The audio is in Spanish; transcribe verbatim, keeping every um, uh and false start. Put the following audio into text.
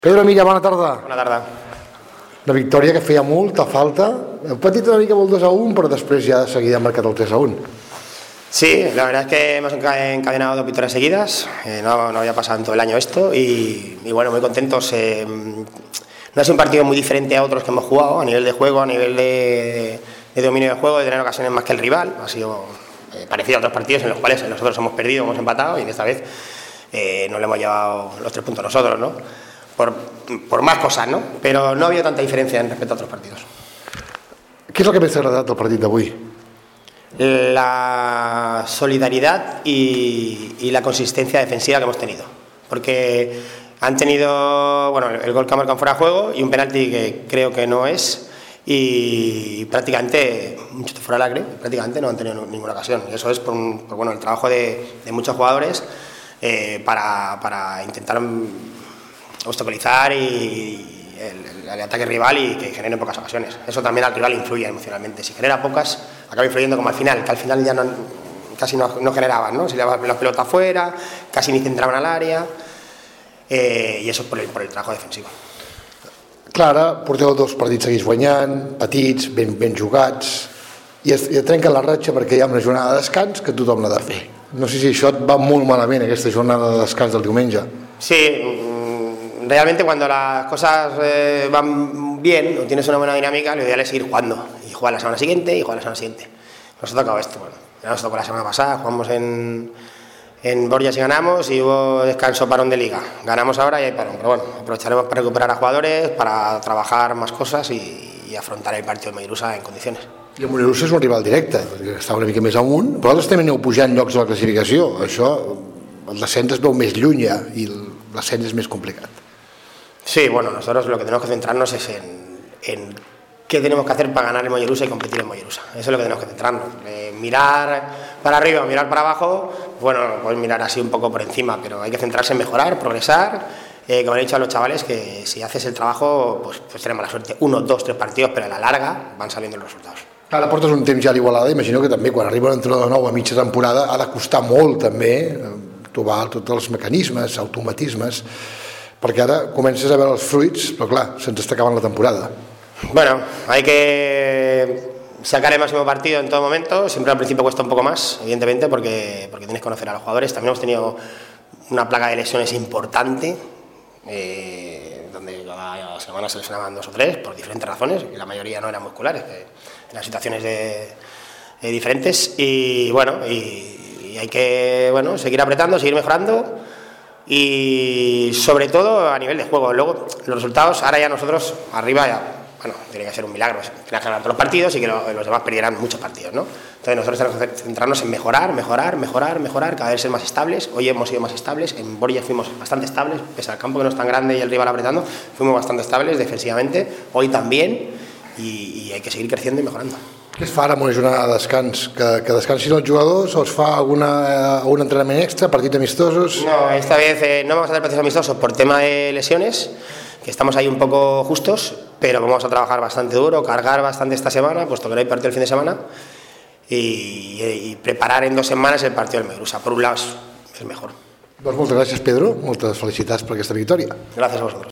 Pedro Milla, bona tarda. Bona tarda. Una victòria que feia molta falta. Heu patit una mica amb el dos a un, però després ja de seguida han marcat el tres a un. Sí, la verdad es que hemos encadenado dos victorias seguidas. Eh, no, no había pasado en todo el año esto y, y bueno, muy contentos. Eh, no ha sido un partido muy diferente a otros que hemos jugado a nivel de juego, a nivel de, de dominio del juego, de tener ocasiones más que el rival. Ha sido eh, parecido a otros partidos en los cuales nosotros hemos perdido, hemos empatado y esta vez eh, no le hemos llevado los tres puntos nosotros, ¿no? Por, por más cosas, ¿no? Pero no ha habido tanta diferencia en respecto a otros partidos. Què és el que més t'ha agradat del partit d'avui? La solidaridad y, y la consistencia defensiva que hemos tenido. Porque han tenido, bueno, el gol que han marcado fuera de juego y un penalti que creo que no es. Y prácticamente, mucho fuera del área, prácticamente no han tenido ninguna ocasión. Y eso es por, un, por bueno, el trabajo de, de muchos jugadores eh, para, para intentar obstaculizar y el, el ataque rival y que genere pocas ocasiones. Eso también al rival influye emocionalmente. Si genera pocas, acaba influyendo como al final, que al final ya no, casi no, no generaban, ¿no? Si le daban la pelota afuera, casi ni centraban al área, eh, y eso es por el, por el trabajo defensivo. Clara, porteu dos partits seguits guanyant, petits, ben, ben jugats, i es, i trenquen la ratxa perquè hi ha una jornada de descans que tothom l'ha de fer. No sé si això et va molt malament, aquesta jornada de descans del diumenge. Sí, realmente cuando las cosas eh, van bien o tienes una buena dinámica, lo ideal es seguir jugando y jugar la semana siguiente y jugar la semana siguiente. Nos ha tocado esto, bueno, ya nos tocó la semana pasada, jugamos en, en Borja y ganamos y hubo descanso, parón de liga. Ganamos ahora y hay parón, pero bueno, aprovecharemos para recuperar a jugadores, para trabajar más cosas y, y afrontar el partido de Mollerussa en condiciones. I el Mollerussa és un rival directe, perquè està una mica més amunt, però vosaltres també aneu pujant llocs de la classificació. Això, el descens es veu més lluny ja i l'ascens és més complicat. Sí, bueno, nosotros lo que tenemos que centrarnos es en, en qué tenemos que hacer para ganar en Mollerussa y competir en Mollerussa. Eso es lo que tenemos que centrarnos. Eh, mirar para arriba o mirar para abajo, bueno, pues mirar así un poco por encima, pero hay que centrarse en mejorar, progresar. Eh, como he dicho a los chavales, que si haces el trabajo, pues, pues tenemos la suerte. Uno, dos, tres partidos, però a la larga van saliendo los resultados. Ara portes un temps ja a l'Igualada, imagino que també quan arriba un entrenador nou a mitja temporada ha de costar molt també trobar tots els mecanismes, automatismes, perquè ara comences a veure els fruits, però clar, se'ns està acabant la temporada. Bueno, hay que sacar el máximo partido en todo momento. Siempre al principio cuesta un poco más, evidentemente, porque, porque tienes que conocer a los jugadores. También hemos tenido una plaga de lesiones importante, eh, donde cada semana se lesionaban dos o tres por diferentes razones, y la mayoría no eran musculares, que eran situaciones de, de diferentes. Y bueno, y, y hay que bueno, seguir apretando, seguir mejorando. Y sobre todo a nivel de juego. Luego los resultados, ahora ya nosotros arriba ya, bueno, tiene que ser un milagro, tiene que ganar todos los partidos y que lo, los demás perdieran muchos partidos, ¿no? Entonces nosotros tenemos que centrarnos en mejorar, mejorar, mejorar, mejorar, cada vez ser más estables. Hoy hemos sido más estables, en Borja fuimos bastante estables, pese al campo que no es tan grande y el rival apretando, fuimos bastante estables defensivamente, hoy también, y, y hay que seguir creciendo y mejorando. Què es fa ara amb una jornada de descans? Que, que descansin els jugadors o es fa alguna, algun entrenament extra, partits amistosos? No, esta vez eh, no vamos a hacer partidos amistosos por tema de lesiones, que estamos ahí un poco justos, pero vamos a trabajar bastante duro, cargar bastante esta semana, puesto que no hay partido el fin de semana, y, y preparar en dos semanas el partido del Mollerussa. Por un lado es, es mejor. Doncs moltes gràcies, Pedro, moltes felicitats per aquesta victòria. Gracias a vosotros.